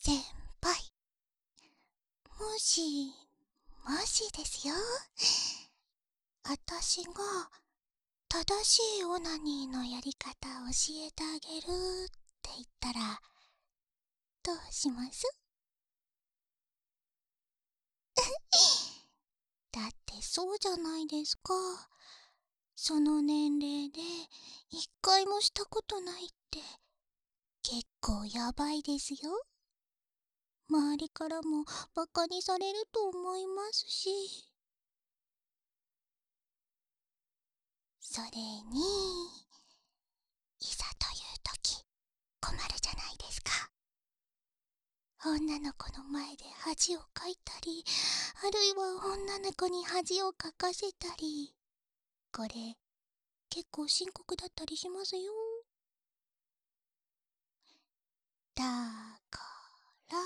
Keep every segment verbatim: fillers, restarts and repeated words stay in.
先輩、もしもしですよ、あたしが正しいオナニーのやり方教えてあげるって言ったらどうします？だってそうじゃないですか。その年齢で一回もしたことないって結構やばいですよ。周りからもバカにされると思いますし。それに、いざという時困るじゃないですか。女の子の前で恥をかいたり、あるいは女の子に恥をかかせたり、これ結構深刻だったりしますよ。だから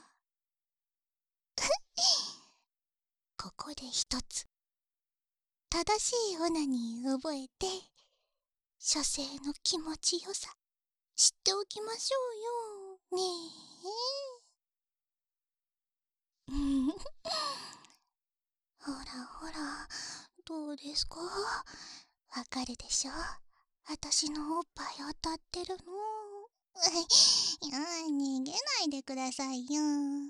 ここで一つ正しいオナニー覚えて、女性の気持ちよさ知っておきましょうよ。ねえ。うんほらほら、どうですか？わかるでしょ？あたしのおっぱい当たってるの。いや、逃げないでくださいよ。ね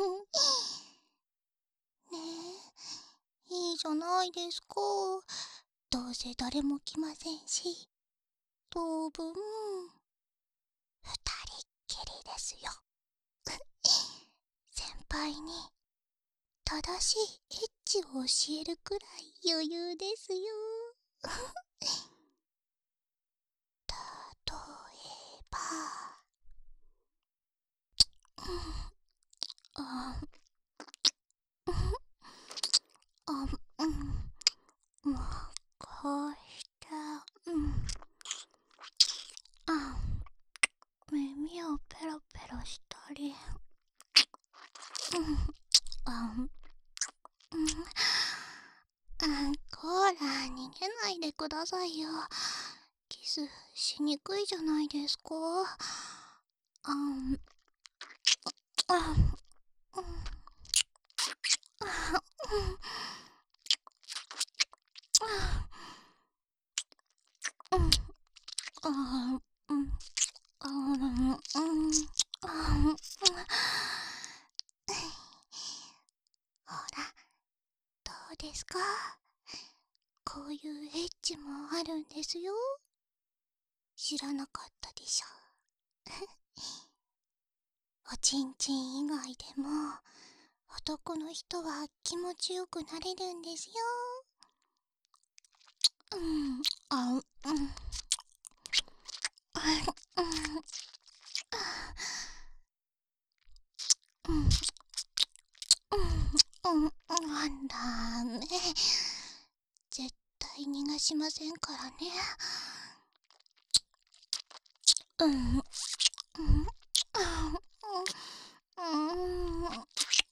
え、いいじゃないですか。どうせ誰も来ませんし、当分、二人っきりですよ。先輩に正しいエッチを教えるくらい余裕ですよ。例えば、あ、あ、うん、もう、こうして、うん、あ、耳をペロペロしたり、うん、あ、うん、あ、こら、逃げないでくださいよ。キスしにくいじゃないですか。あ、ん、あ、うん、あ、うん、うん、あ、うん、あ、うん、うん、あ、うん、ほら、どうですか？こういうエッチもあるんですよ。知らなかったでしょ。おちんちん以外でも男の人は気持ちよくなれるんですよ。うん、あ、うん、あ、うん、うん、うん、うん、なんだね。絶対逃がしませんからね。うん、うん、うん、うん、うん、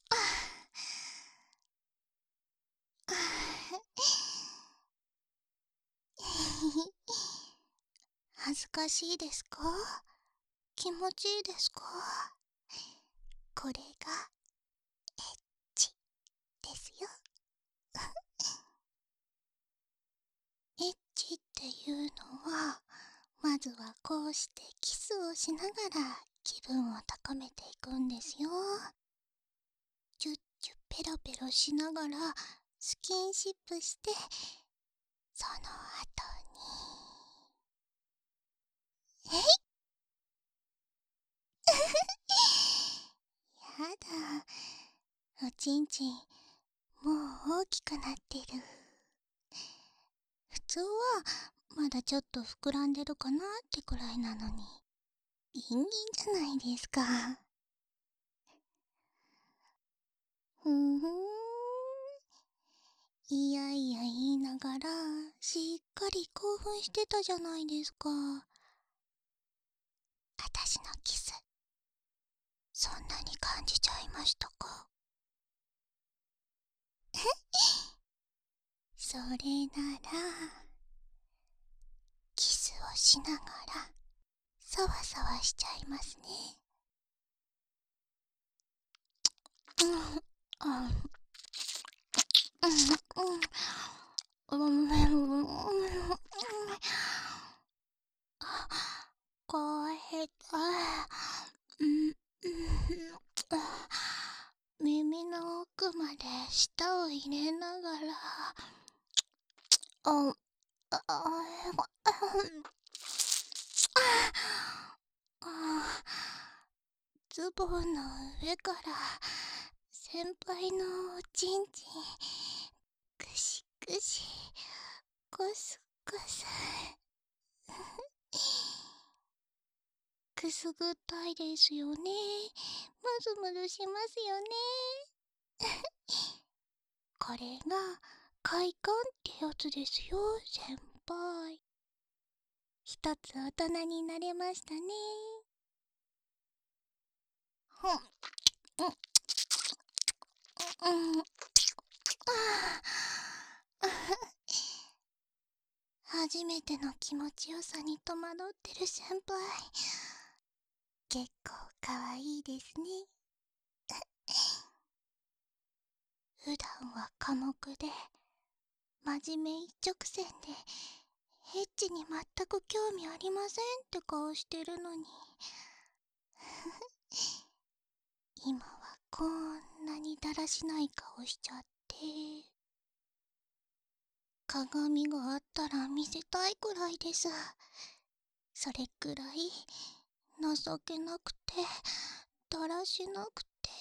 恥ずかしいですか？気持ちいいですか？これがエッチですよ。エッチっていうのは、まずはこうしてキスをしながら気分を高めていくんですよ。チュッチュペロペロしながらスキンシップして、その後に、えいやだ、おちんちんもう大きくなってる。普通はまだちょっと膨らんでるかなってくらいなのに、ギンギンじゃないですか。ふんふん。いやいや言いながらしっかり興奮してたじゃないですか。あたしのキス、そんなに感じちゃいましたか？それなら、キスをしながら、そわそわしちゃいますね。 こえた。うん耳の奥まで舌を入れながら、あ、あ、あ、ズボンの上から先輩のおちんちんくしくしコスコスくすぐったいですよね。むずむずしますよね。これが快感ってやつですよ、先輩。一つ大人になれましたね。ふん、うん、うん、初めての気持ちよさに戸惑ってる先輩、結構かわいいですね。普段は寡黙で真面目一直線でエッチに全く興味ありませんって顔してるのに、今はこんなにだらしない顔しちゃって、鏡があったら見せたいくらいです。それくらい情けなくてだらしなくて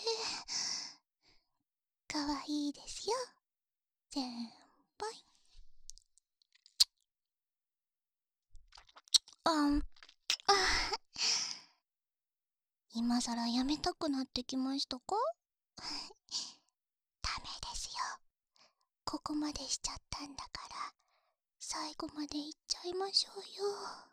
かわいいですよ、先輩。あん、あ、今さらやめたくなってきましたか？ダメですよ。ここまでしちゃったんだから最後までいっちゃいましょうよ。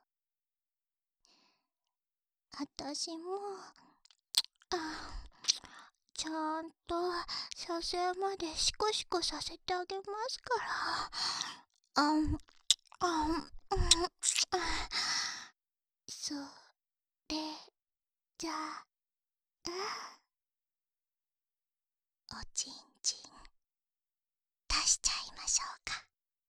あたしもあちゃんと射精までシコシコさせてあげますから。あんあんうんそれじゃあおちんちん出しちゃいましょうか。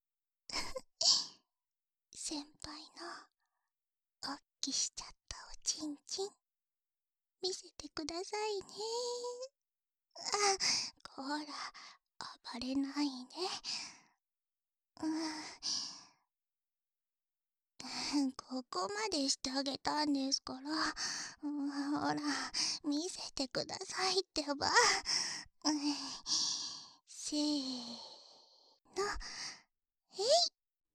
先輩のおっきしちゃったおちんちん見せてくださいね。あ、こら暴れないで。うん、ここまでしてあげたんですから、うん、ほら見せてくださいってば。うん、せーの、えい。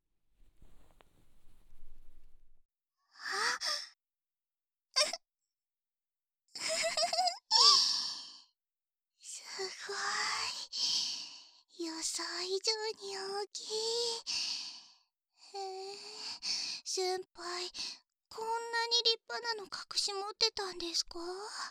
あすごい、予想以上に大きい。へえ、先輩こんなに立派なの隠し持ってたんですか？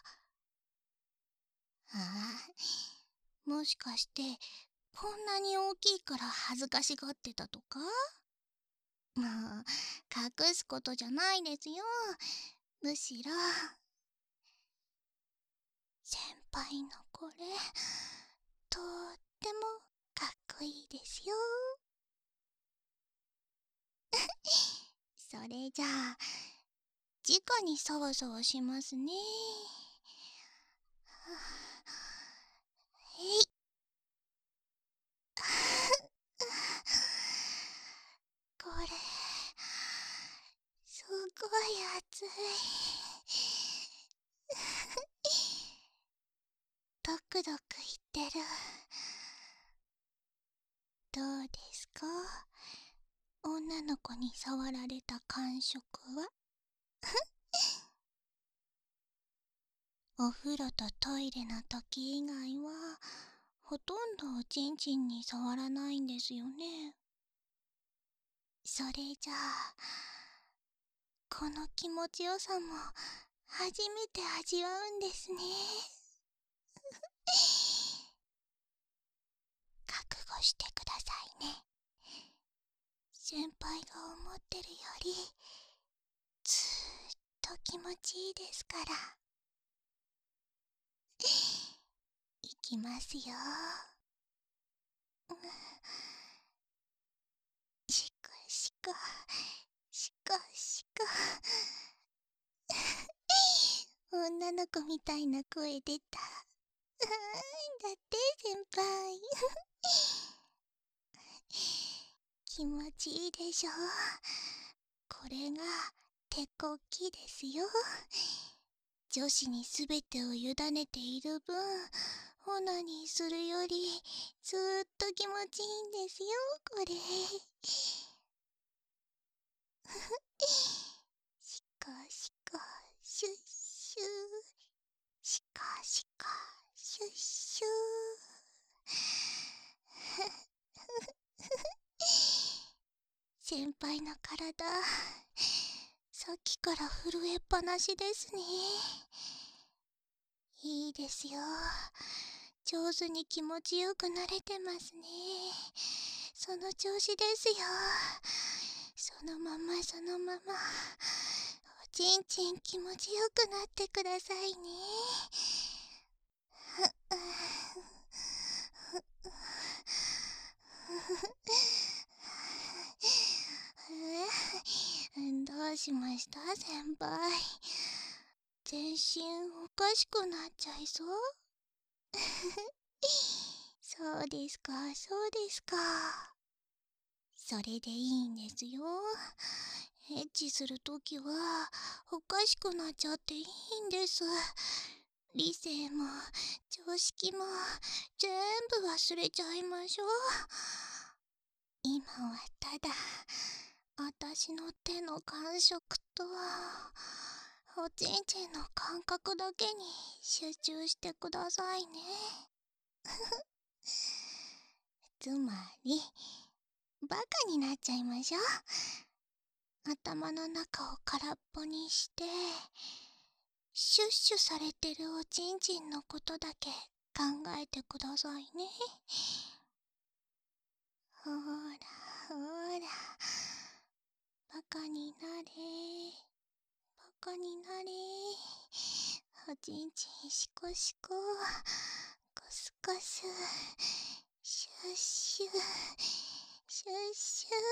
ああ、もしかしてこんなに大きいから恥ずかしがってたとか？もう隠すことじゃないですよ。むしろ先輩のこれとってもかっこいいですよ。それじゃあ直にそわそわしますね。えい。これすごい熱い。ドクドクいってる。どうですか、女の子に触られた感触は？お風呂とトイレの時以外はほとんどおちんちんに触らないんですよね。それじゃあこの気持ちよさも初めて味わうんですね。覚悟してくださいね。先輩が思ってるよりずーっと気持ちいいですから。いききますよ。しかしかしかしか女の子みたいな声出た。だって先輩気持ちいいでしょ。これが手こきですよ。女子にすべてを委ねている分、オナニーするよりずーっと気持ちいいんですよ、これ。しかしかシュッシュ、しかしかシュッシュ。先輩の体、さっきから震えっぱなしですね。いいですよ。上手に気持ちよくなれてますね。その調子ですよ。そのままそのまま。おちんちん気持ちよくなってくださいね。どうしました先輩。全身おかしくなっちゃいそう。そうですか、そうですか。それでいいんですよ。エッチするときはおかしくなっちゃっていいんです。理性も常識も全部忘れちゃいましょう。今はただ私の手の感触とおちんちんの感覚だけに集中してくださいね。つまりバカになっちゃいましょう。頭の中を空っぽにしてシュッシュされてるおちんちんのことだけ考えてくださいね。ほらほら、バカになれ、バカになれ。おちんちんシコシコ、コスコス、シュッシュシュッシュ。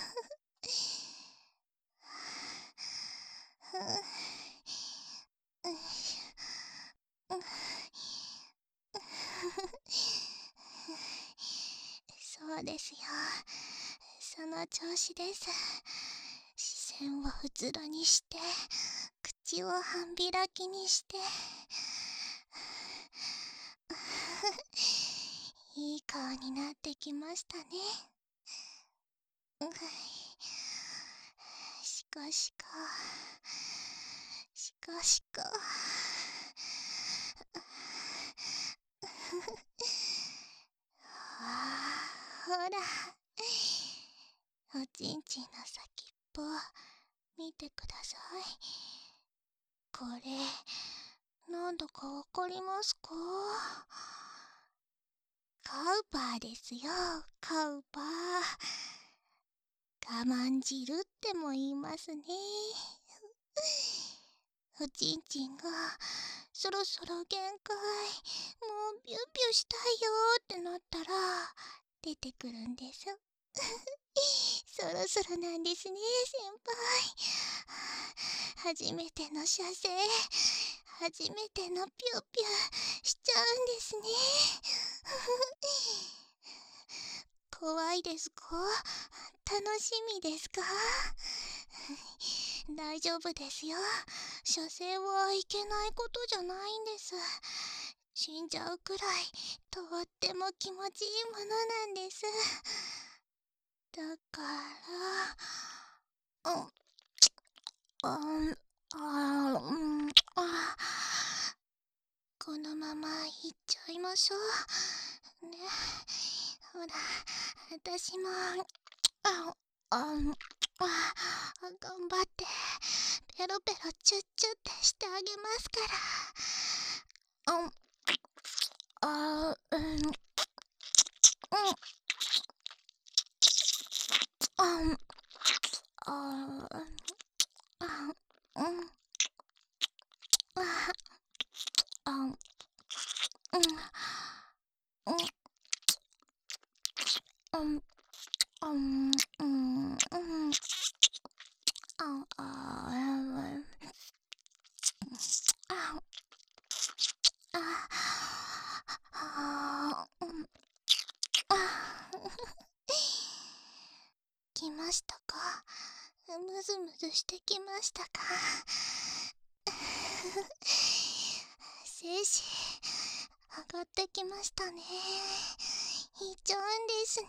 そうですよ。その調子です。視線をうつろにして口を半開きにしていい顔になってきましたね。しかしかしかしかあー、ほらおちんちんの先っぽ見てください。これなんだかわかりますか？カウパーですよ、カウパー。我慢汁っても言いますね。おちんちんがそろそろ限界、もうビュービューしたいよってなったら出てくるんです。そろそろなんですね、先輩。初めての射精、初めてのピューピューしちゃうんですね。怖いですか？楽しみですか？大丈夫ですよ。射精はいけないことじゃないんです。死んじゃうくらいとっても気持ちいいものなんです。だからうんああうんあこのまま行っちゃいましょうね。ほら私もあああ頑張ってペロペロチュッチュってしてあげますから。うんあうんうんあああうんああうんん、うん、うん、うん、あ、あ、うんあ、あ、あ、うん、あ、来ましたか？むずむずしてきましたか？精子、上がってきましたね。いっちゃうんですね。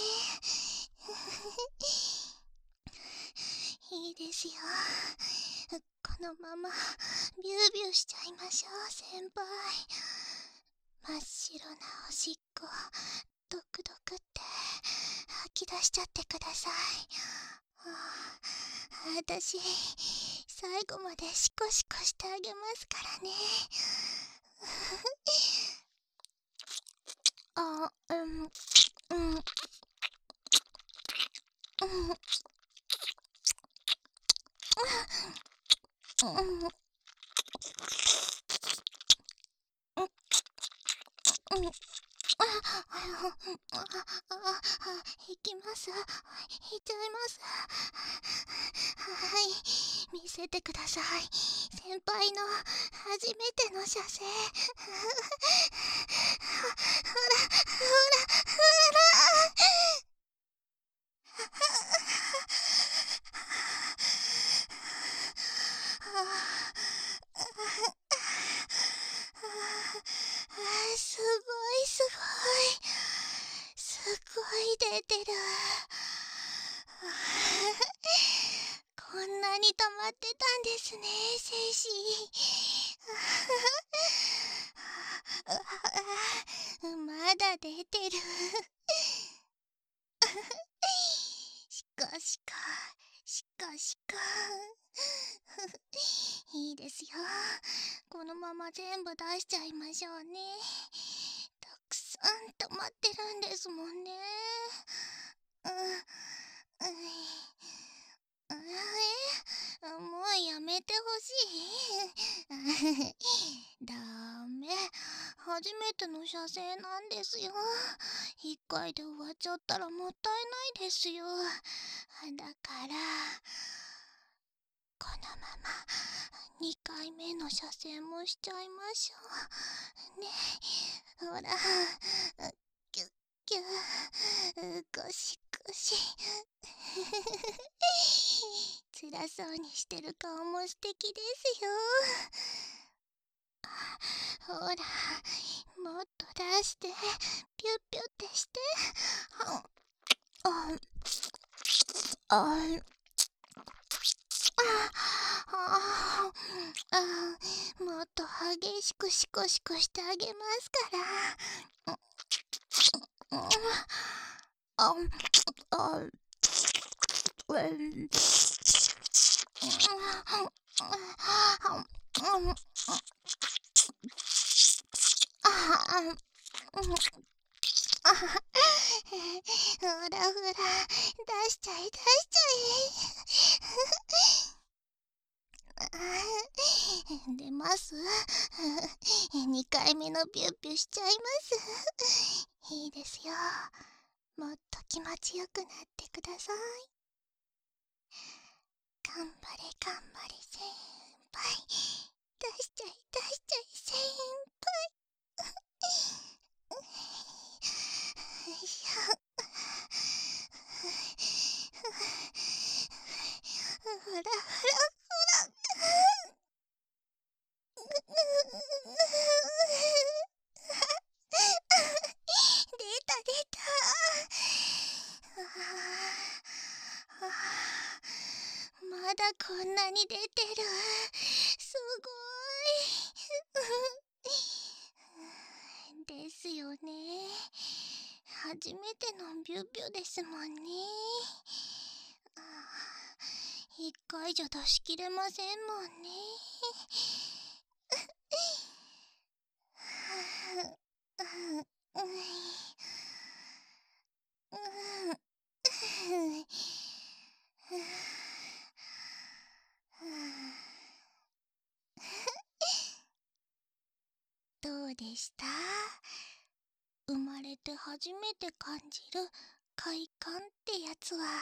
いいですよ。このままビュービューしちゃいましょう、先輩。真っ白なおしっこドクドクって吐き出しちゃってください。ああ、私最後までシコシコしてあげますからね。あ、うん、うん、うん、うん、うん、うん、あ、あ、あ、あ、行きます。行っちゃいます。はい、見せてください。先輩の初めての射精。ほら、ほら、ほら。すごいすごいすごい出てる。こんなに溜まってたんですね、精子。まだ出てる。しかしかしかしかいいですよ。このまま全部出しちゃいましょうね。たくさん溜まってるんですもんね。うん、うん、え、もうやめてほしい。ダメ。初めての射精なんですよ。一回で終わっちゃったらもったいないですよ。だからこのままにかいめの射精もしちゃいましょうね。ほら、キュッキュゴシゴシ。辛そうにしてる顔も素敵ですよ。ほら、もっと出してピュッピュッてして。あああああ、もっと激しくシコシコしてあげますから。あああうんああほらほら出しちゃい出しちゃい。出ます。にかいめのピュッピュしちゃいます。いいですよ。もっと気持ちよくなってください。頑張れ頑張れ先輩。出しちゃい出しちゃい先輩。よいしょ。ほらほらほら。出た出た。ああ、まだこんなに出てる。すごい。ですよね。初めてのビュビュですもんね。あー一回じゃ出しきれませんもんね。うんうんうんどうでした？生まれて初めて感じる快感ってやつは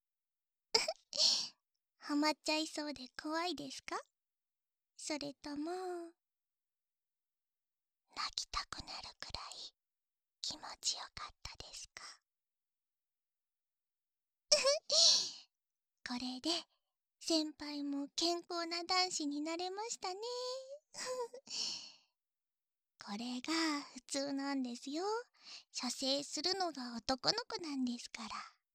ハマっちゃいそうで怖いですか？それとも泣きたくなるくらい気持ちよかったですか？これで先輩も健康な男子になれましたね。これが普通なんですよ。射精するのが男の子なんですから。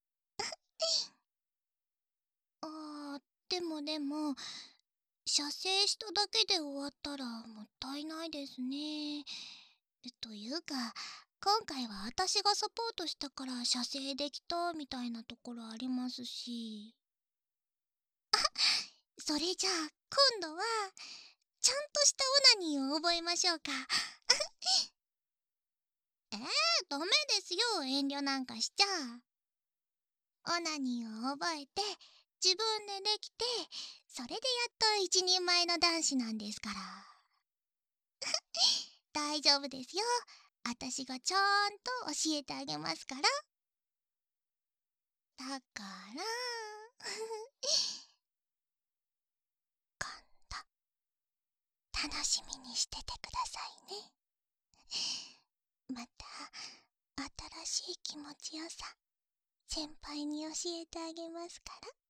あー、でもでも、射精しただけで終わったらもったいないですね。というか、今回は私がサポートしたから射精できたみたいなところありますし。それじゃあ今度はちゃんとしたオナニーを覚えましょうか。えー、ダメですよ、遠慮なんかしちゃ。オナニーを覚えて自分でできて、それでやっと一人前の男子なんですから。大丈夫ですよ、私がちゃんと教えてあげますから。だから今度楽しみにしててくださいね。また新しい気持ちよさ先輩に教えてあげますから。